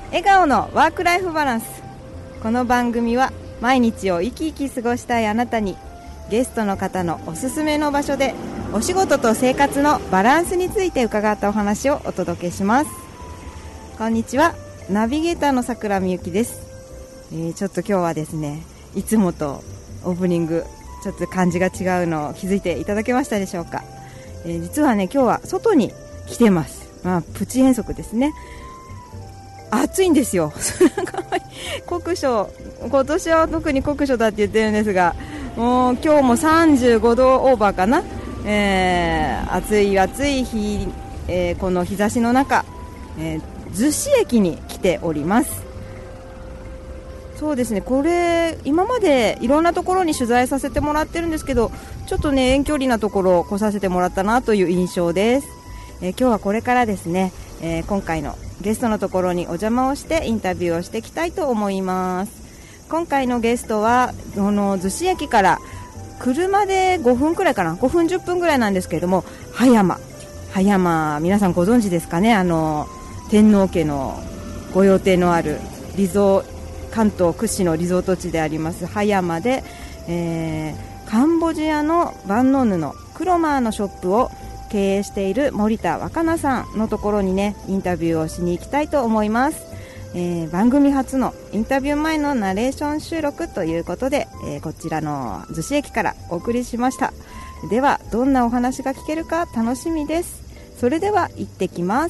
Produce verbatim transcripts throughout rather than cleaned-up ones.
笑顔のワークライフバランス。この番組は毎日を生き生き過ごしたいあなたに、ゲストの方のおすすめの場所でお仕事と生活のバランスについて伺ったお話をお届けします。こんにちは、ナビゲーターの桜みゆきです。えー、ちょっと今日はですね、いつもとオープニングちょっと感じが違うのを気づいていただけましたでしょうか。えー、実はね、今日は外に来てます。まあ、プチ遠足ですね。暑いんですよ酷暑、今年は特に酷暑だって言ってるんですが、もう今日もさんじゅうごどオーバーかな、えー、暑い暑い日、えー、この日差しの中、えー、逗子駅に来ております。そうですね、これ今までいろんなところに取材させてもらってるんですけど、ちょっとね遠距離なところを来させてもらったなという印象です。えー、今日はこれからですね、えー、今回のゲストのところにお邪魔をしてインタビューをしていきたいと思います。今回のゲストはこの逗子駅から車でごふんくらいかな、ごふんじゅっぷんぐらいなんですけれども、葉山葉山、皆さんご存知ですかね。あの天皇家のご用邸のあるリゾ関東屈指のリゾート地であります葉山で、えー、カンボジアの万能布クロマーのショップを経営している森田若菜さんのところにねインタビューをしに行きたいと思います。えー、番組初のインタビュー前のナレーション収録ということで、えー、こちらの逗子駅からお送りしました。ではどんなお話が聞けるか楽しみです。それでは行ってきます。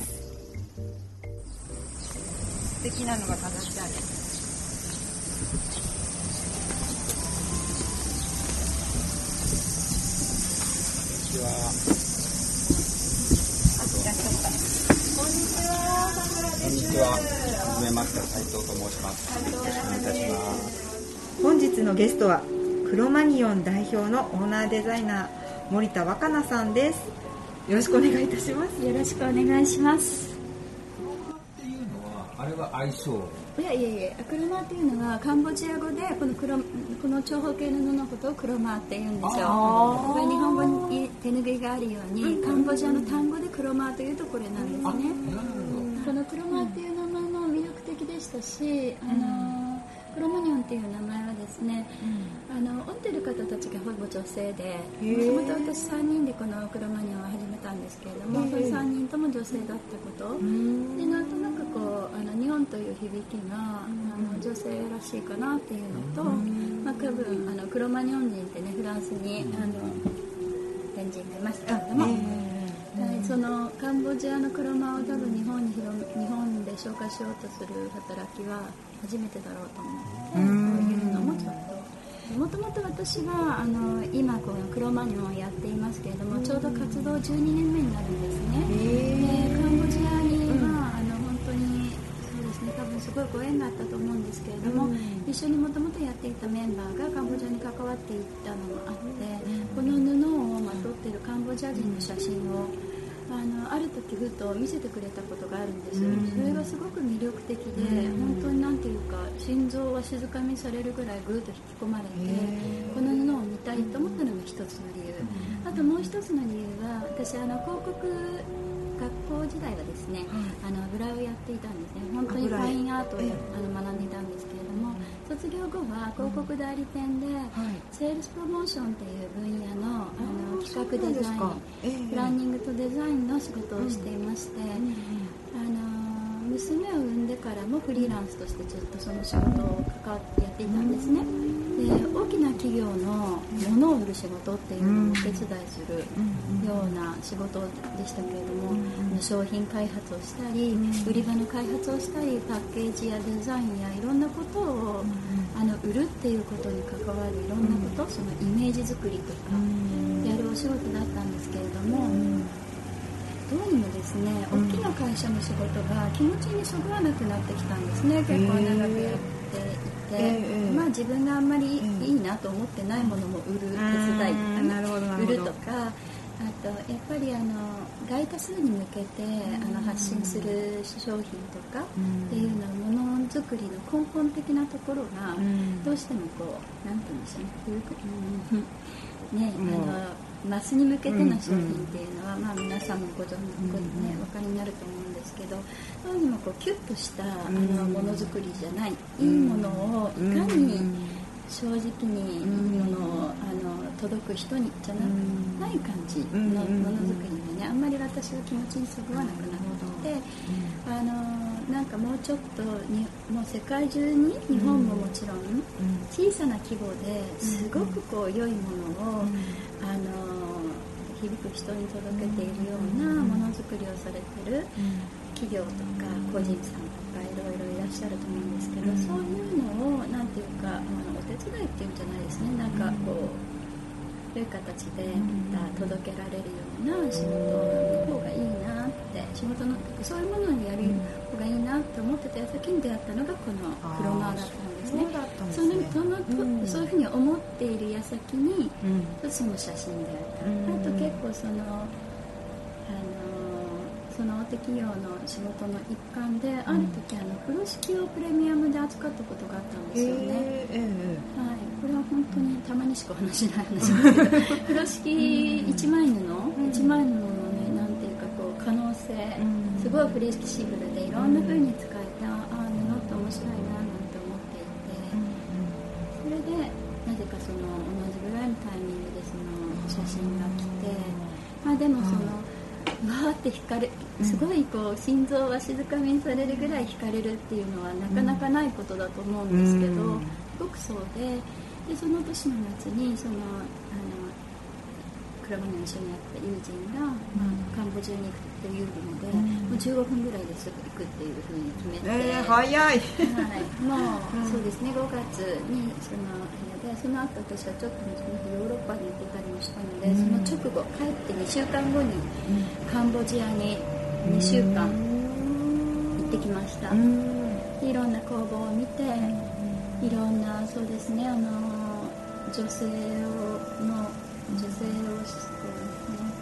素敵なのが飾ってある。こんにちは。 こんにちは。はじめまして、斉藤と申します。よろしくお願いいたします。 本日のゲストはクロマニオン代表のオーナーデザイナー森田若菜さんです。よろしくお願いいたします。 よろしくお願いします。 クロマっていうのはあれは愛称？ いやいやいや、クロマっていうのはカンボジア語でこの黒この長方形の布のことをクロマって言うんですよ。これ日本語に手ぬぐいがあるように、うん、カンボジアの単語でクロマというとこれなんですね。このクロマっていう名前も魅力的でしたし、あのクロマニオンっていう名前はですね、うん、あの折ってる方たちがほぼ女性で、もともと私さんにんでこのクロマニオンを始めたんですけれども、それさんにんとも女性だったことで、なんとなくこうあの日本という響きがあの女性らしいかなっていうのと、まあ、多分あのクロマニオン人ってねフランスにあの先人がいましたけれども、はい、そのカンボジアのクロマを多分日本に広日本で紹介しようとする働きは初めてだろうと思って、そういうのもちょっともともと私はあの今このクロマニオンをやっていますけれども、ちょうど活動じゅうにねんめになるんですね。でカンボジアにはあの本当にそうですね、多分すごいご縁があったと思うんですけれども、うん、一緒にもともとやっていたメンバーがカンボジアに関わっていったのもあって、うん、この布をまとっているカンボジア人の写真をあのある時ふと見せてくれたことがあるんです、うん、それがすごく魅力的で、うん、本当になんていうか心臓が静かにされるぐらいぐっと引き込まれて、この布を見たいと思ったのが一つの理由、うん、あともう一つの理由は私あの広告学校時代はですね、はい、あの油絵をやっていたんですね。本当にファインアートを、えー、あの学んでいたんですけれども、卒業後は広告代理店で、うんはい、セールスプロモーションという分野の、あの企画デザイン、えー、プランニングとデザインの仕事をしていまして、うんうん、あの娘を産んでからもフリーランスとしてずっとその仕事を関わってやっていたんですね。で大きな企業の物を売る仕事っていうのをお手伝いするような仕事でしたけれども、商品開発をしたり、売り場の開発をしたり、パッケージやデザインやいろんなことをあの売るっていうことに関わるいろんなこと、そのイメージ作りとかやるお仕事だったんですけれども、どうにもですね、大きな会社の仕事が気持ちにそぐわなくなってきたんですね。結構長くやっていて、えー、まあ自分があんまりいいなと思ってないものも売る手伝いとか、ね、売るとか、あとやっぱりあの大多数に向けてあの発信する商品とかっていうのはものづくりの根本的なところがどうしてもこうなんて言うんでしょうね、ね、あのマスに向けての商品っていうのは、まあ、皆さんもご存知、ね、お分かりになると思うんですけど、どうにもこうキュッとしたあのものづくりじゃない、いいものをいかに正直にいいものをあの届く人にじゃなない感じのものづくりがね、あんまり私は気持ちにそぐわなくなってて、あのなんかもうちょっとにもう世界中に、日本ももちろん小さな規模ですごくこう良いものをあの響く人に届けているようなものづくりをされてる企業とか個人さんとかいろいろいらっしゃると思うんですけど、そういうのをなんていうか、あのお手伝いっていうんじゃないですね、なんかこうという形でまた届けられるような仕事の方がいいなって、仕事のそういうものにやる方がいいなって思ってた矢先に出会ったのがこのクロマーだったんですね。そのそのと、うん、そういうふうに思っている矢先に、うん、その写真であった、うん、あと結構そのその大手企業の仕事の一環で、ある時あの風呂敷をプレミアムで扱ったことがあったんですよね、えーえーはい、これは本当にたまにしか話しない話ですけど風呂敷一枚布、うん、一枚布のね、なんていうかこう可能性、うん、すごいフレキシブルでいろんな風に使えて、ああ布って面白いななんて思っていて、それでなぜかその同じぐらいのタイミングでその写真が来て、まあでもその、わーって光る、すごいこう心臓は静かみにされるぐらい惹かれるっていうのはなかなかないことだと思うんですけど、すごくそうで、でその年の夏にそのあのクラブに一緒にやった友人が、まあ、カンボジアに行くっていうので、もうじゅうごふんぐらいですぐ行くっていうふうに決めて、 えー、早い、はい、 もう、うん、そうですね、ごがつにそのでその後私はちょっとそのヨーロッパに行ってたりもしたので、うん、その直後帰ってにしゅうかんごにカンボジアににしゅうかん行ってきました、うん、いろんな工房を見て、いろんなそうですね、あの女性をの女性をそうですね、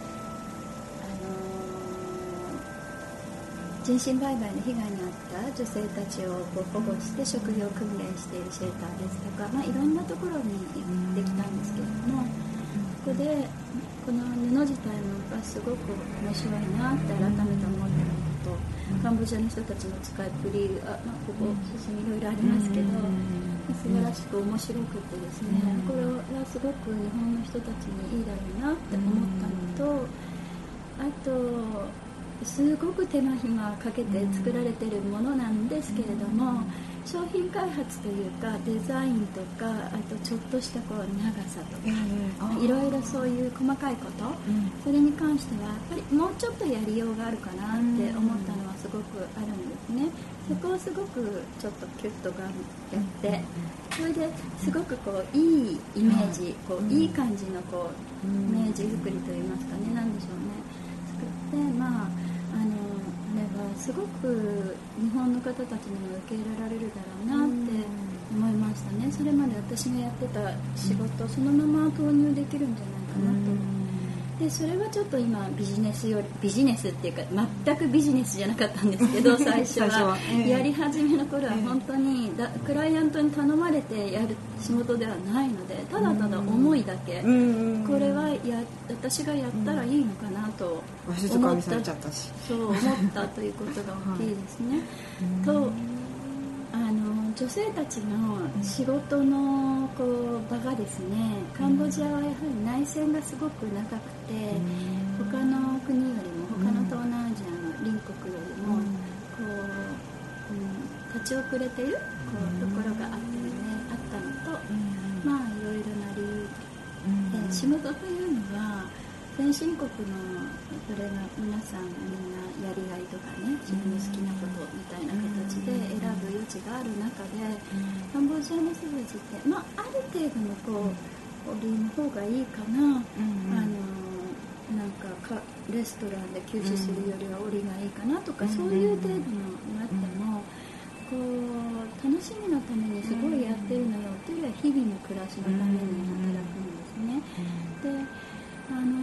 人身売買の被害に遭った女性たちをこう保護して職業訓練しているシェルターですとか、まあ、いろんなところに行ってきたんですけれども、ここでこの布自体もやっぱすごく面白いなって改めて思ったのと、カンボジアの人たちの使いっぷり、あ、まあ、ここ写真いろいろありますけど、素晴らしく面白くてですね、これはすごく日本の人たちにいいだろうなって思ったのと、あとすごく手間暇かけて作られているものなんですけれども、商品開発というかデザインとか、あとちょっとしたこう長さとか、いろいろそういう細かいこと、それに関してはやっぱりもうちょっとやりようがあるかなって思ったのはすごくあるんですね。そこをすごくちょっとキュッとがやって、それですごくこういいイメージ、こういい感じのこうイメージ作りといいますかね、なんでしょうね、作って、まああのあれはすごく日本の方たちにも受け入れられるだろうなって思いましたね。それまで私がやってた仕事そのまま投入できるんじゃないかなと。でそれはちょっと今ビジネスよりビジネスっていうか全くビジネスじゃなかったんですけど、最初はやり始めの頃は本当にだクライアントに頼まれてやる仕事ではないので、ただただ思いだけ、これはや私がやったらいいのかなと思った、そう思ったということが大きいですね。とあの女性たちの仕事のこう場がですね、カンボジアはやはり内戦がすごく長くて、他の国よりも他の東南アジアの隣国よりもこう、うん、立ち遅れているこうところがあったので、あったのと、まあいろいろな理由で、仕事というのは先進国のそれが皆さんみんなやりがいとかね、自分の好きなことみたいな形で選ぶ余地がある中で、カンボジアの人たちって、まあ、ある程度のこう理由の方がいいかな、あのなんかかレストランで休止するよりは折りがいいかなとか、そういう程度のがあっても、こう楽しみのためにすごいやってるのよっていうよりは日々の暮らしのために働くんですね。であの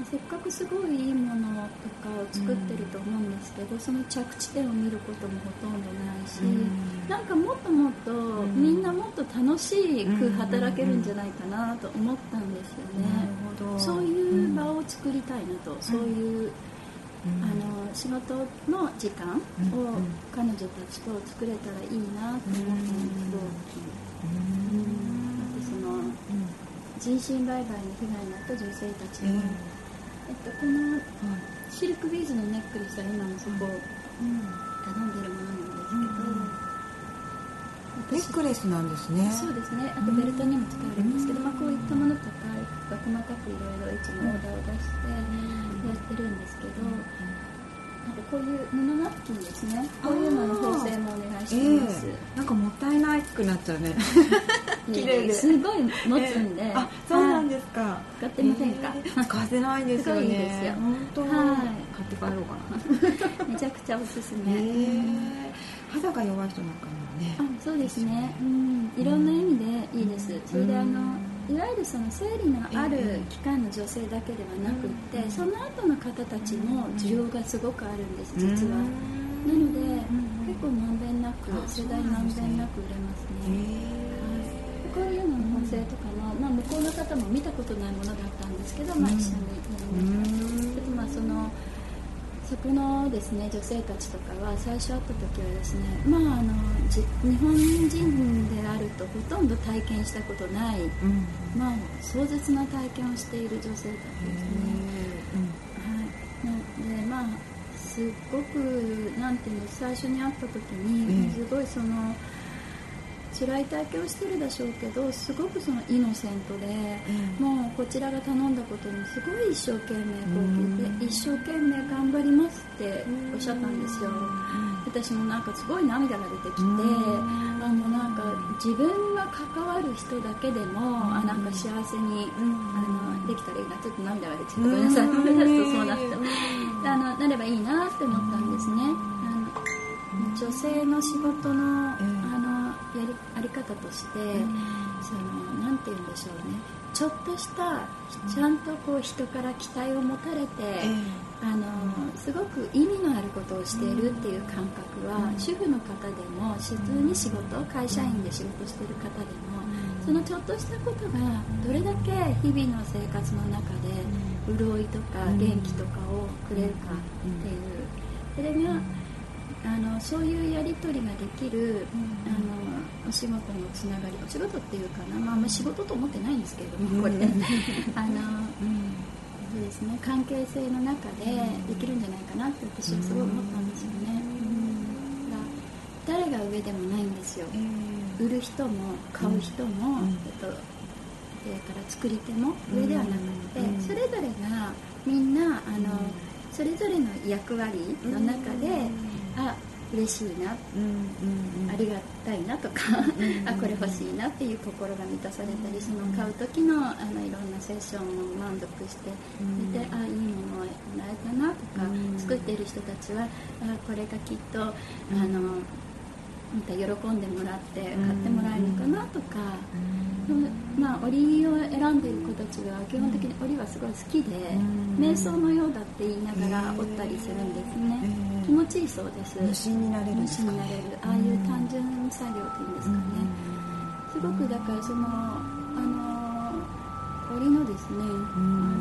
せっかくすごいいいものとかを作ってると思うんですけど、うん、その着地点を見ることもほとんどないし、うん、なんかもっともっと、うん、みんなもっと楽しく働けるんじゃないかなと思ったんですよね、うん、そういう場を作りたいなと、うん、そういう、うん、あの仕事の時間を彼女たちと作れたらいいなと思ったんですよ、うんうん人身売買の被害に遭った女性たちの、えっと、このシルクビーズのネックレスは今もそこを頼んでるものなんですけど、 ネックレスなんですね。 そうですね。あとベルトにも使えるんですけど、まあ、こういったものとか細かくいろいろいつもオーダーを出してやってるんですけど、なんかこういう布ナプキンですね。こういうのの縫製もお願いしています、えー、 なんかもったいなくなっちゃうね綺麗ですごい持つんで、えー、 あ、そうなんですか。 使ってませんか、 えー、使ってないんですよね。すごいいいですよ。本当、はい、買って帰ろうかなめちゃくちゃおすすめ、 えー、肌が弱い人なんかにはね。 あ、そうですね、うん、いろんな意味でいいです、うん、それであのいわゆるその生理のある期間の女性だけではなくって、えー、その後の方たちも需要がすごくあるんです、実は、なので、結構まんべんなく、世代まんべんなく売れますね、えー、こういうのの縫製とかの、まあ、向こうの方も見たことないものだったんですけど、まあ、一緒にやりました。あとまあそのそこのですね、女性たちとかは最初会った時はですね、まあ、あのじ日本人であるとほとんど体験したことない、うん、まあ、壮絶な体験をしている女性たちですね、うん、はい、でまあすっごくなんていうの、最初に会った時にすごいその辛い体験をしてるでしょうけど、すごくそのイノセントで、うん、もうこちらが頼んだことにすごい一生懸命こう聞いて、一生懸命頑張りますっておっしゃったんですよ、うん、私もなんかすごい涙が出てきて、うん、あのなんか自分が関わる人だけでも、うん、あなんか幸せに、うん、あのできたらいいな、ちょっと涙が出てきて、ごめんなさい、思い出すとそうなって、うん、あのなればいいなって思ったんですね。あの女性の仕事の、あのやりあり方として、うん、そのなんて言うんでしょうね、ちょっとしたちゃんとこう人から期待を持たれて、うん、あのすごく意味のあることをしているっていう感覚は、うん、主婦の方でも普通に仕事、会社員で仕事している方でも、うん、そのちょっとしたことがどれだけ日々の生活の中で潤いとか元気とかをくれるかっていう、それがあのそういうやり取りができる、うん、あのお仕事のつながり、お仕事っていうかな、まあ、あんまり仕事と思ってないんですけれども、これであの、うん、そうですね、関係性の中でできるんじゃないかなって私はすごい思ったんですよね、うん、だ誰が上でもないんですよ、うん、売る人も買う人も、うん、えっと、それから作り手も上ではなくて、うん、それぞれがみんなあの、それぞれの役割の中で、あ、嬉しいな、うんうんうん、ありがたいなとか、うんうん、あ、これ欲しいなっていう心が満たされたり、その買う時の、あのいろんなセッションを満足して、うん、で、あ、いいものをもらえたなとか、うん、作っている人たちは、あ、これがきっと、うん、あのまた喜んでもらって買ってもらえるのかなとか、うん、まあ、織を選んでいる子たちは基本的に織はすごい好きで、うん、瞑想のようだって言いながら織ったりするんですね、えー、気持ちいいそうです。 無心になれるんですか。 無心になれる、ああいう単純作業っていうんですかね、うん、すごくだからそのあの織のですね、うん、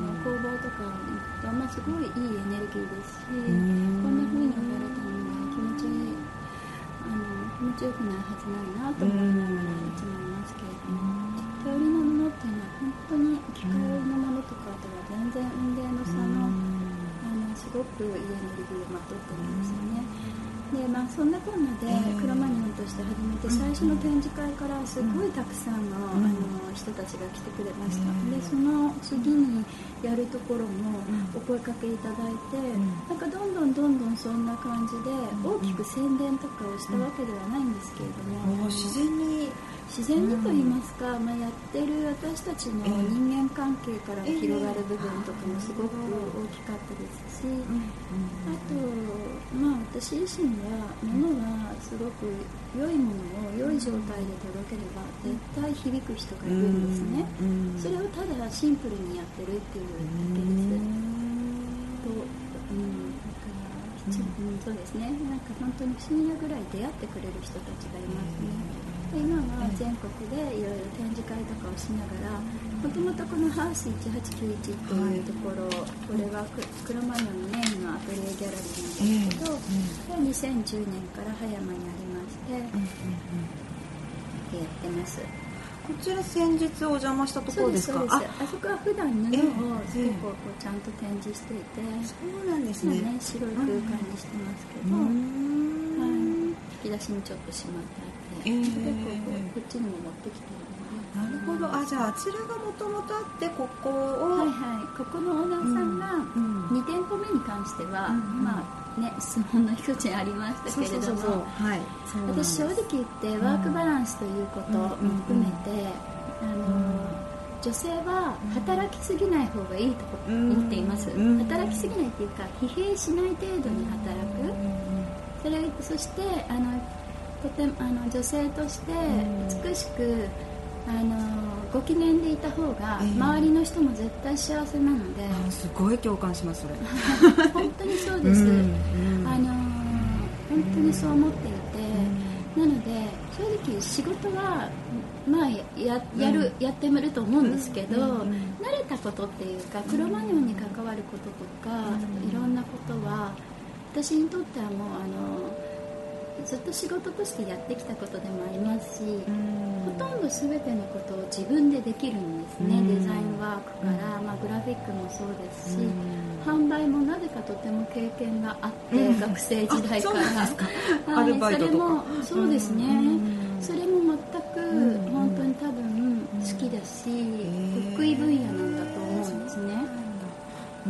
あの工房とかに行くと、まあ、すごいいいエネルギーですし、うん、こんな風に織られたのが気持ちいい、あの気持ちよくないはずないなと思いながらいつもいますけれども、手織りの布っていうのは本当に機械のものとかとは全然運命の差の、あのすごくいいエネルギーをまとってるんですよね。で、まあ、そんなこんなでクロマニオンとして始めて、最初の展示会からすごいたくさんの、あの人たちが来てくれました。で、その次にやるところもお声かけいただいて、なんかどんどんどんどんそんな感じで大きく宣伝とかをしたわけではないんですけれども、 自然に自然にと言いますか、まあ、やってる私たちの人間関係から広がる部分とかもすごく大きかったですし、あと、まあ、私自身は物がすごく良いものを良い状態で届ければ絶対響く人がいるんですね。それをただシンプルにやってるっていうだけです。 うん、そうですね。なんか本当に不思議なぐらい出会ってくれる人たちがいますね。で今は全国でいろいろ展示会とかをしながら、もともとこのハウスいちはちきゅういちっていうところ、はい、これはクロマニョンのメインのアトリエギャラリーなんですけど、えーうん、にせんじゅうねんから葉山にありまして、うんうんうん、やってます。 こちら先日お邪魔したところですか？ そうです、そうです。 あ, あそこは普段布を結構こうちゃんと展示していて、 そうなんですね。 ね、白い空間にしてますけど、はい、引き出しにちょっとしまってあって、えー、結構こうこっちにも持ってきてる。 なるほど。あ、じゃああちらがもともとあってここを、 はいはい、ここのオーナーさんがに店舗目に関しては、うんうん、まあね、質問の一つにありましたけれども、私正直言ってワークバランスということも含めて、うんうんうん、あの女性は働きすぎない方がいいと思っています、うん、働きすぎないっていうか疲弊しない程度に働く、それそしてあのとてもあの女性として美しくあのご機嫌でいた方が周りの人も絶対幸せなので、えー、すごい共感しますそれ本当にそうです、うんうん、あの本当にそう思っていて、うん、なので正直仕事はまあ や, や, る、うん、やってみると思うんですけど、うんうんうん、慣れたことっていうかクロマニョンに関わることとか、うん、いろんなことは私にとってはもうあのずっと仕事としてやってきたことでもありますし、うん、ほとんど全てのことを自分でできるんですね、うん、デザインワークから、まあ、グラフィックもそうですし、うん、販売もなぜかとても経験があって、うん、学生時代から、はい、それもそうですね、うん、それも全く本当に多分好きだし、うん、得意分野なんだと思うんですね、 うん、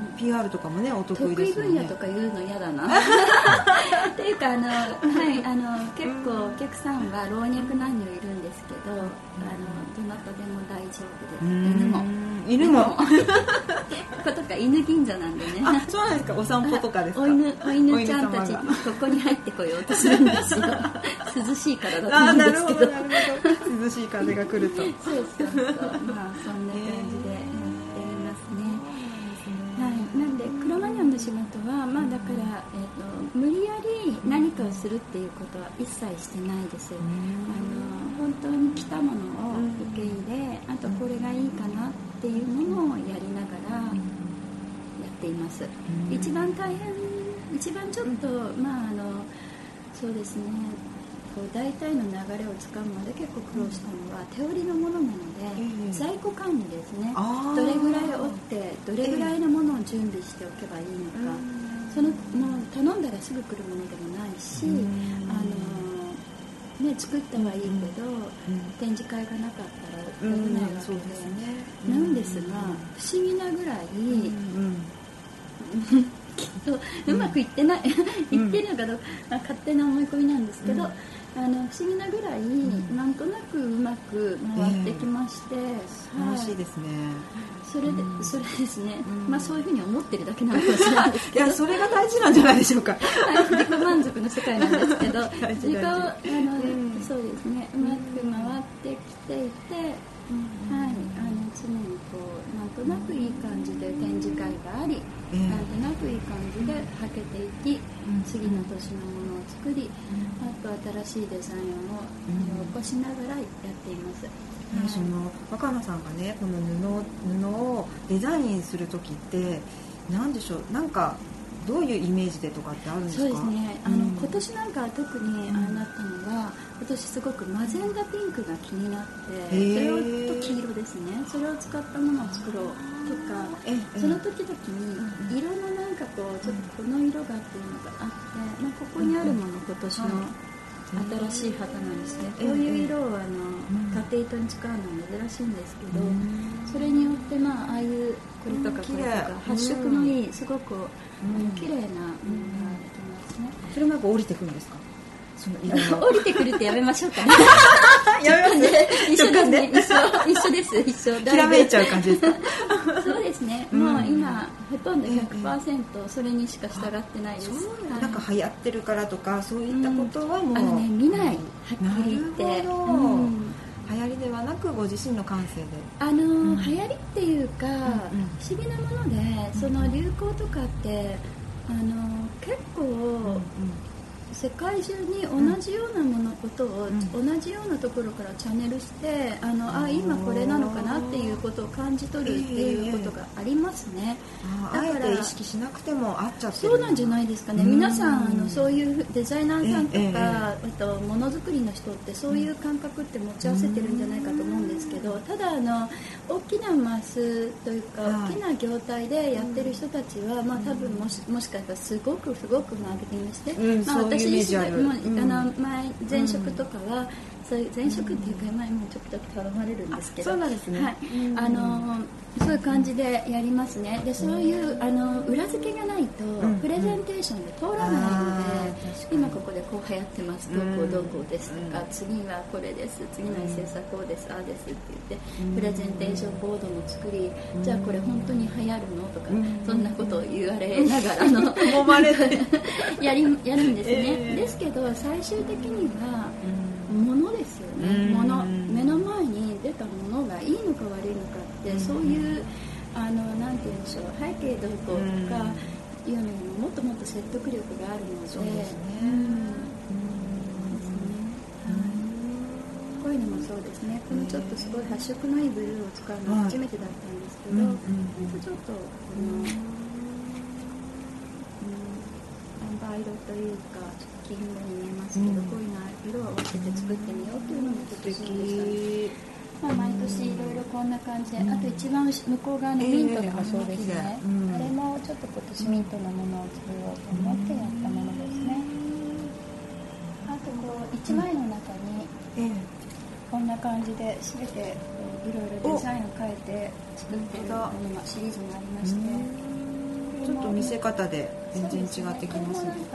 ピーアール とかもねお得意ですよね。 得意分野とか言うの嫌だなっていうかあの、はい、あの結構お客さんは老若男女いるんですけど、あのどなたでも大丈夫です。犬も犬もこことか犬銀座なんでね。 あ、そうなんですか。お散歩とかですか。 お犬、お犬ちゃんたちここに入ってこようとするんですよ涼しいからだと思うんですけど。 あ、なるほどなるほど。涼しい風が来るとそうそうそう、まあそんな感じでやっていますね。はい、なんでクロマニョンの仕事は、まあ、だから、えー、と無理やり何かをするっていうことは一切してないです。あの本当に来たものを受け入れ、あとこれがいいかなっていうものをやりながらやっています。一番大変一番ちょっと、まあ、あのそうですね、こう大体の流れをつかむまで結構苦労したのは手織りのものなので、えー、在庫管理ですね。どれぐらい織ってどれぐらいのものを準備しておけばいいのか、えー、そのもう頼んだらすぐ来るものでもないし、あの、ね、作ったはいいけど、うん、展示会がなかったらやれないわけで、うんですね、なんですが不思議なぐらい、うんきっとうまくいってない、うん、いってるのかどうか、まあ、勝手な思い込みなんですけど、うん、あの不思議なぐらい、うん、なんとなくうまく回ってきまして、えー、 素晴らしいですね。 それで、うん、それですね、うん、まあそういうふうに思ってるだけなのかもしれないですけどいやそれが大事なんじゃないでしょうかはい、 自己満足の世界なんですけど自己あの、うん、そうですね、うまく回ってきていて、うん、はい、あの常にこうなんとなくいい感じで展示会があり、えー、なんとなくいい感じではけていき、うん、次の年のものを作り、うん、あと新しいデザインを、うん、起こしながらやっています。 はい、その若菜さんがねこの布、布をデザインする時って何でしょう、なんかどういうイメージでとかってあるんですか？ そうですね、あの、うん、今年なんか特にああなったのは、今年すごくマゼンダピンクが気になって、それをと黄色ですね、それを使ったものを作ろうとか、その時々に色のなんかこうちょっとこの色がっていうのがあって、まあ、ここにあるもの今年の新しい旗なんですね。こういう色をあの縦糸に使うのは珍しいんですけど、それによってまあああいうこれとかこれとか発色のいいすごく綺麗なものができますね。 それもやっぱ降りてくるんですか？その色が降りてくるってやめましょうかねやめます一緒ですね、一緒一緒です一緒きらめいちゃう感じですか？ そうですね、うん、もう今ほとんど ひゃくパーセント それにしか従ってないです。 そう、はい、なんか流行ってるからとかそういったことはもう、うん、 あのね見ない、はっきり言って。 なるほど、うん、流行りではなくご自身の感性であの、うん、流行りっていうか、うんうん、不思議なもので、その流行とかってあの結構、うんうん、世界中に同じようなものことを、うん、同じようなところからチャンネルしてあのあ今これなのかなっていうことを感じ取るっていうことがありますね、 えー、だからあえて意識しなくても合っちゃってるそうなんじゃないですかね、うん、皆さんあのそういうデザイナーさんとか、えーえー、あとものづくりの人ってそういう感覚って持ち合わせてるんじゃないかと思うんですけど、ただあの大きなマスというか、はい、大きな業態でやってる人たちは、まあ、多分もし、もしかしたらすごくすごくマーケティングして、 うんまあ、私自身も、 うん、あの前前職とかは、うん、そういう前職っていうか前もちょくちょく頼まれるんですけど、 そうなんですね、 はい、あのそういう感じでやりますね。でそういうあの裏付けがないと、うん、プレゼンテーションで通らないので、うん、今ここでこう流行ってますどうこうどうこうですとか、うん、次はこれです次のエッセンスはこうですああですって言って、うん、プレゼンテーションボードも作り、うん、じゃあこれ本当に流行るのとか、うん、そんなことを言われながらの揉まれてやりやるんですね、えー、ですけど最終的には、うん、ものですよね、もの目の前に出たものがいいのか悪いのかって、うん、そういうあのなんて言うんでしょう背景どうこうとかいうのにももっともっと説得力があるので、そうですね、うんうんですね、はい、こういうのもそうですね。このちょっとすごい発色のいいブルーを使うのは初めてだったんですけど、はい、うんうん、ちょっとこの、うん、アンバー色というかちょっと金色に見えますけど、うん、こういうの色を合わせて作ってみようというのもちょっとそうでしたね。まあ、毎年いろいろこんな感じで、うん、あと一番向こう側のミントとかそうですね、えーうん、あれもちょっと今年ミントのものを作ろうと思ってやったものですね、うん、あとこういちまいの中にこんな感じで全ていろいろデザインを変えて作っているものがシリーズがありまして、 ちょっと見せ方で全然違ってきますね。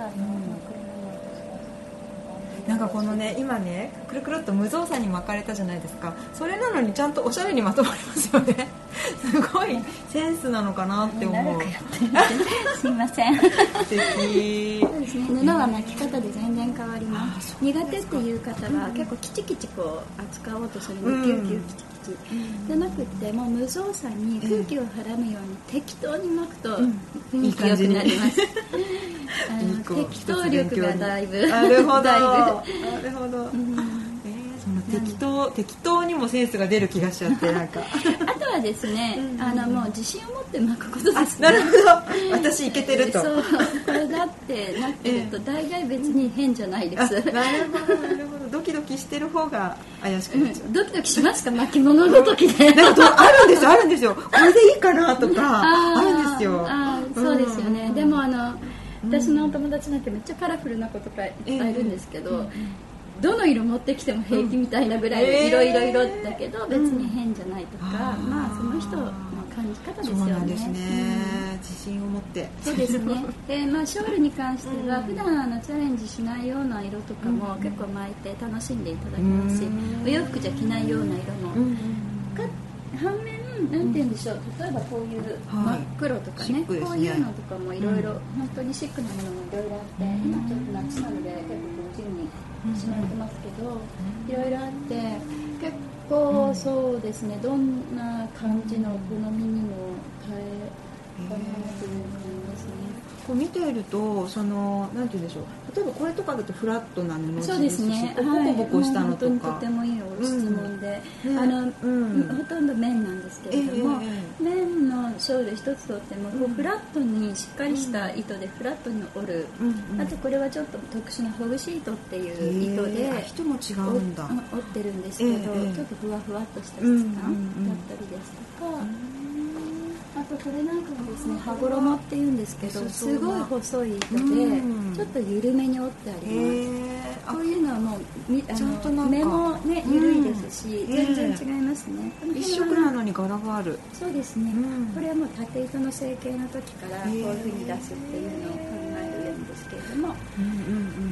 なんかこのね今ねくるくるっと無造作に巻かれたじゃないですか。それなのにちゃんとおしゃれにまとまりますよね。すごいセンスなのかなって思う。 すいません。 素敵。 そうですね。布は巻き方で全然変わります。苦手っていう方は結構キチキチこう扱おうとするので、キューキューキチキチじゃなくてもう無造作に空気をはらむように適当に巻くと雰囲気良くなります。あの適当力がだいぶなるほどなるほど、うん、えー、その適当適当にもセンスが出る気がしちゃってなんかあとはですね、うん、あのもう自信を持って巻くことですね。なるほど、私いけてると、 そうこれだってなってると大概別に変じゃないです、 うん、なるほどなるほど。ドキドキしてる方が怪しくなっちゃう、 うん、ドキドキしますか巻物の時で。 なんかあるんですよあるんですよこれでいいかなとかあるんですよ。 あそうですよね、うん、でもあの私のお友達なんてめっちゃカラフルな子とかいっぱいいるんですけど、えーうん、どの色持ってきても平気みたいなぐらい色々色だけど別に変じゃないとか、うん、まあその人の感じ方ですよね。そうなんですね、 うん、自信を持ってそうですね。で、まあ、ショールに関しては普段あのチャレンジしないような色とかも結構巻いて楽しんでいただきますし、うん、お洋服じゃ着ないような色も、うん、か反面なんて言うんでしょう、例えばこういう真っ黒とか ね,、はい、ねこういうのとかもいろいろ本当にシックなものもいろいろあって、うん、今ちょっと夏なので結構自由にしまってますけど、いろいろあって結構そうですね、どんな感じのお好みにも変えかなという感じですね。 こう見ているとそのなんて言うんでしょう、例えばこれとかだとフラットな布地ですし、 そうですね、 ボコボコしたのとか、はい、 とてもいい質問で、うんね、あのうん、ほとんど綿なんですけれども、えー、綿のショール一つとっても、こうフラットにしっかりした糸でフラットに折る、うん、あとこれはちょっと特殊なホグシートっていう糸で、 えー、糸も違うんだ折ってるんですけど、えー、ちょっとふわふわっとした質感だったりですとか、うんうんあとこれなんかもですね、羽衣っていうんですけど、すごい細い糸でちょっと緩めに折ってあります。こういうのはもうあちゃんとなんか目もね緩いですし、全然違いますね。 一色なのに柄がある。 そうですね、これはもう縦糸の成形の時からこういう風に出すっていうのを考えるんですけれども、 うんうんうん、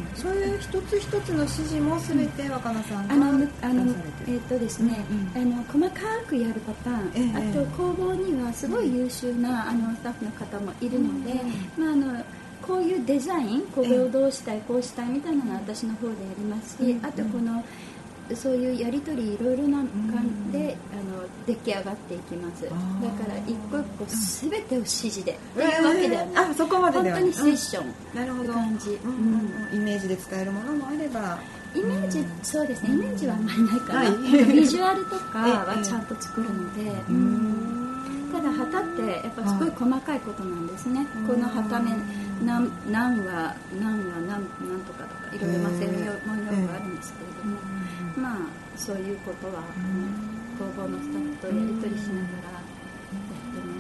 そういう一つ一つの指示も全て若菜さんがあのあのえっとですね、あの細かくやるパターン、あと工房にはすごい優秀なあのスタッフの方もいるので、まああのこういうデザイン、これをどうしたいこうしたいみたいなのは私の方でやりますし、あとこのそういうやり取りいろいろな感じで、あの出来上がっていきます。だから一個一個全てを指示で、というわけではない、 あ、そこまでではない、 本当にセッションって感じ、 うんうんうん、イメージで使えるものもあれば、 イメージ、うん、そうですね、イメージはあんまりないかな、 はい、 ビジュアルとかはちゃんと作るので、うん、ただ旗ってやっぱすごい細かいことなんですね、この旗面何, 何は何は何, 何とかとかいろいろ専門用語があるんですけれども、まあそういうことは工房のスタッフとやり取りしながらやってます。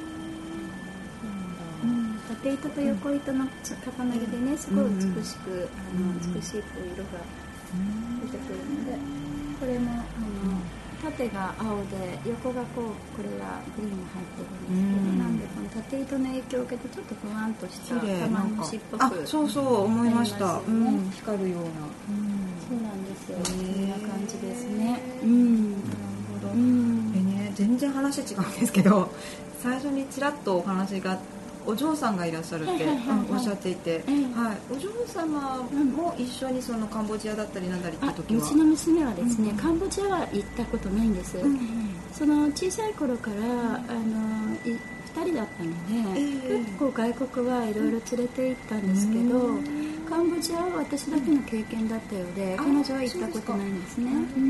うん、縦糸と横糸の重なりでね、すごい美しく、あの美しいこう色が出てくるので、これもあの縦が青で横がこう、これはグリーンが入ってるんですけど、なんでこの縦糸の影響を受けてちょっとふわんとした玉虫っぽく、 あ、そうそう思いました、ね、うん、光るような、 うん、そうなんですよ、こんな感じですね、うん、 なるほど、うん、でね、全然話違うんですけど、最初にちらっとお話がお嬢さんがいらっしゃるっておっしゃっていて、はい、お嬢様も一緒にそのカンボジアだったりなんだりって時は、 うちの娘はですね、うん、カンボジアは行ったことないんです、うん、その小さい頃から、うん、あのふたりだったので、えー、結構外国はいろいろ連れて行ったんですけど、うん、カンボジアは私だけの経験だったようで、うん、彼女は行ったことないんですね、うん、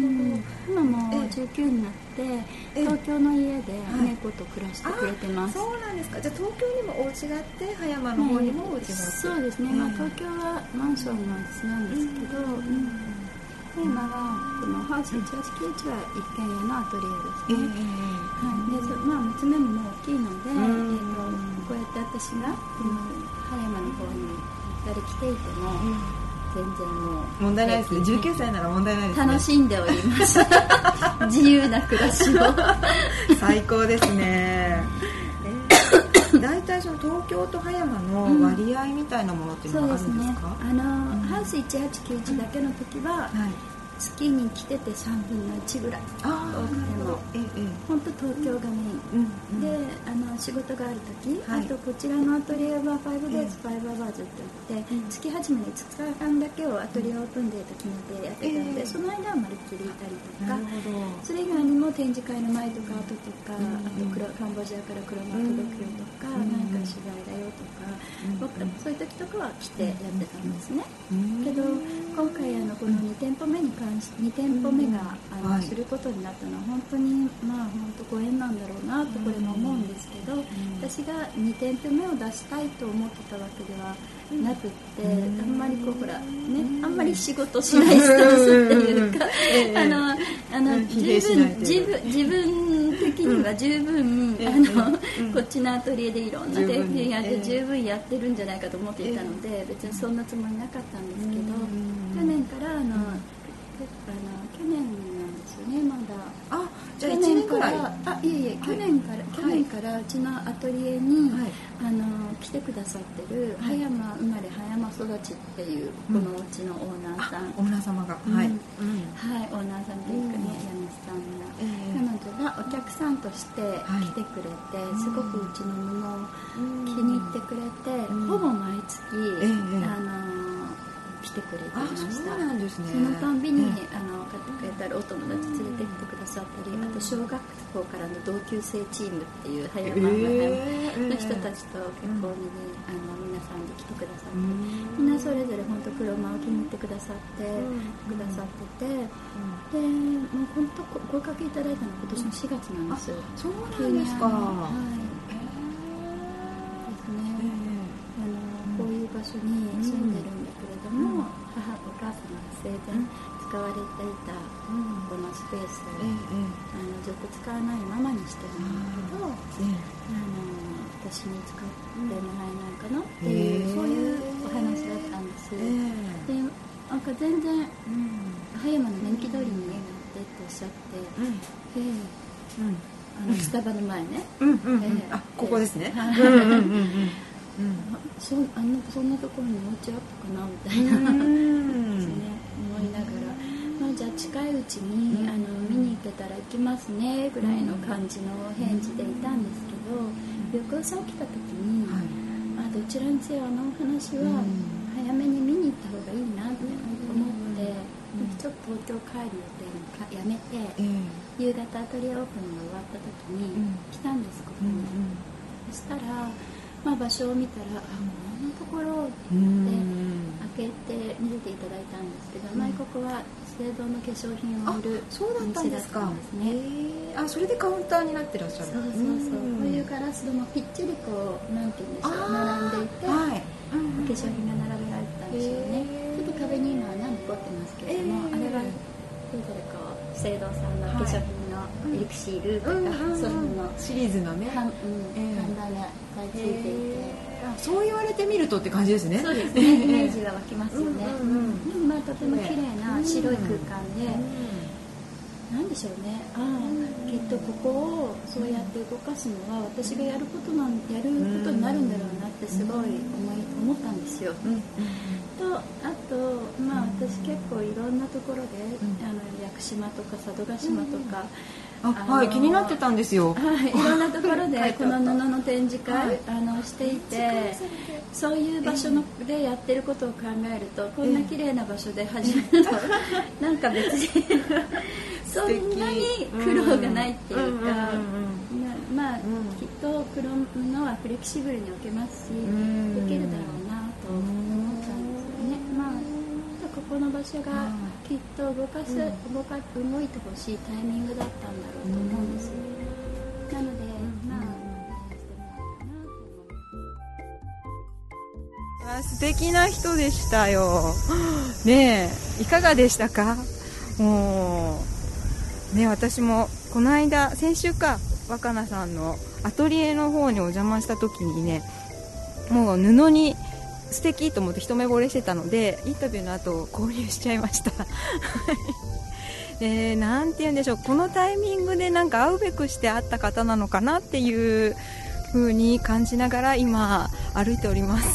今もじゅうきゅうになって東京の家で猫と暮らしてくれてます、 はい、そうなんですか。じゃあ東京にもお家があって葉山の方にもお家があって、 そうですね、まあ、東京はマンションなんですなんですけど、うんうん、葉山はこのハウスいちはちきゅういちは一軒家のアトリエですね、えーはい、でまあ、娘ももう大きいので、えー、とこうやって私がこの葉山の方に行ったり来ていても、うん、全然もう問題ないですね。じゅうきゅうさいなら問題ないですね。 楽しんでおります自由な暮らしを最高ですね。大体その東京と葉山の割合みたいなものっていうのはあるんですか？ うん、そうですね、あの、うん、ハウスいちはちきゅういちだけの時は、はい、月に来ててさんぶんのいちぐらい、多くても、ええ、本当東京がメイン、うん、であの仕事がある時、はい、あとこちらのアトリエはファイブデイズ、ファイブアワーズって言って、うん、月始めにいつかかんだけをアトリエオープンデーと決めてやってたので、えー、その間はまるっきりいたりとか、それ以外にも展示会の前とか後とか、うん、あとカンボジアから車届くよとか、うん、なんか取材だよとか、うん、そういう時とかは来てやってたんですね、うん、けど今回あのこのに店舗目に関してに店舗目があの、はい、することになったのは本当にまあ本当ご縁なんだろうなとこれも思うんですけど、うん、私がに店舗目を出したいと思ってたわけではなくって、うん、あんまりこうほらね、あんまり仕事しないスタンスっていうか、うん、あのあの十分自分自分的には十分、うん、あの、うん、こっちのアトリエでいろんな点検やって十分やってるんじゃないかと思っていたので、別にそんなつもりなかったんですけど、去年からあの、あの去年なんですよね、まだ。 あ、じゃあいちねんくらい。 あ、いえいえ、去年から、はい、去年からうちのアトリエに、はい、あの来てくださってる、はい、葉山生まれ葉山育ちっていうこのうちのオーナーさん、 オーナー様が、 うん、はい、うん、はい、オーナーさんというかね、家主さんが、えー、彼女がお客さんとして来てくれて、はい、すごくうちの布を気に入ってくれて、うん、ほぼ毎月、えー、あの来てくれていました。 そうなんですね。 そのたんびに、うん、あの買ってくれたりお友達連れてきてくださったり、うん、あと小学校からの同級生チームっていう葉山の人たちと結構に、うん、あの皆さんで来てくださって、うん、みんなそれぞれ本当黒間を気に入ってくださって、うん、くださってて、うん、でもう本当合格いただいたのは今年のしがつなんですよ。 そうなんですか。はい。 ですね。あのこういう場所に住んでるんだけれども、うん、母お母様が生前使われていたこのスペースを、うん、あのずっと使わないままにしてるんだけど、うん、あの私に使ってもらえないかなっていう、そういうお話だったんです。でなんか全然、うん、葉山の年季通りに家があってっておっしゃって、うんでうんあのスタバの前ね、 うんうんうんえー、あここですね。 うん、そ, あのそんなところにお家あったかなみたいなですね、思いながら、まあ、じゃあ近いうちに、うん、あの見に行けたら行きますねぐらいの感じの返事でいたんですけど、うん、翌朝起きた時に、はい、あどちらにせよあのお話は早めに見に行った方がいいなって思って、うん、ちょっとお東帰る予定もやめて、 えー、 夕方アトリエオープンが終わった時に来たんです、ここに、うんうん、そしたら、まあ、場所を見たらあこんなところって開けて見せていただいたんですけど、前ここは資生堂の化粧品を売るお店だったんですね。 あ、それでカウンターになってらっしゃる。 そうそうそう、こういうガラス戸もぴっちりこうなんていうんでしょう、並んでいて、はい、お化粧品が並べられてたんでしょうね。ちょっと壁に今は何残ってますけれども、あれはそれぞれこう資生堂さんの化粧品のエリクシールとか、はい、そういうのシリーズのね、看板がついていて、 そう言われてみるとって感じですね。 そうですね、イメージが湧きますよね。でもまあとても綺麗な白い空間で、なんでしょうね、ああきっとここをそうやって動かすのは私がやることなんやることになるんだろうなってすごい思い思ったんですよ。とあと、まあ、私結構いろんなところで、あの屋久島とか佐渡島とか、 あ、はい、気になってたんですよ。 はい、いろんなところでこの布の展示会、はい、あのしていて、そういう場所のでやってることを考えると、こんな綺麗な場所で始めると、なんか別にそんなに苦労がないっていうか、まあ、きっと黒布はフレキシブルに置けますし、できるだろうなと思ったんですよね。まあここの場所がきっと動かす、うん、動か動いてほしいタイミングだったんだろうと思うんですよ。なので、まあ、 うん、あ、素敵な人でしたよ。ねえ、いかがでしたか？もうね、私もこの間先週か若菜さんのアトリエの方にお邪魔した時にね、もう布に素敵と思って一目惚れしてたので、インタビューの後購入しちゃいました。で、なんて言うんでしょう、このタイミングでなんか会うべくして会った方なのかなっていう風に感じながら今歩いております。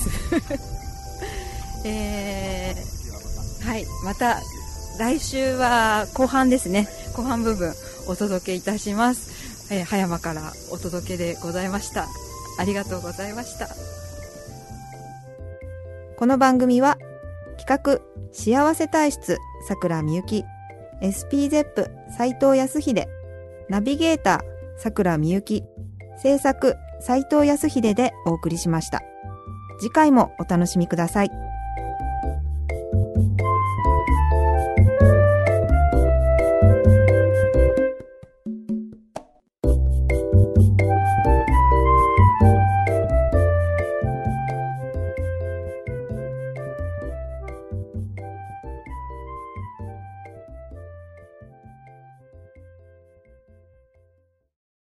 えー、はい、また来週は後半ですね、後半部分お届けいたします。えー、葉山からお届けでございました。ありがとうございました。この番組は企画幸せ体質さくらみゆき、 エスピーゼップ 斉藤康秀、ナビゲーターさくらみゆき、制作斉藤康秀でお送りしました。次回もお楽しみください。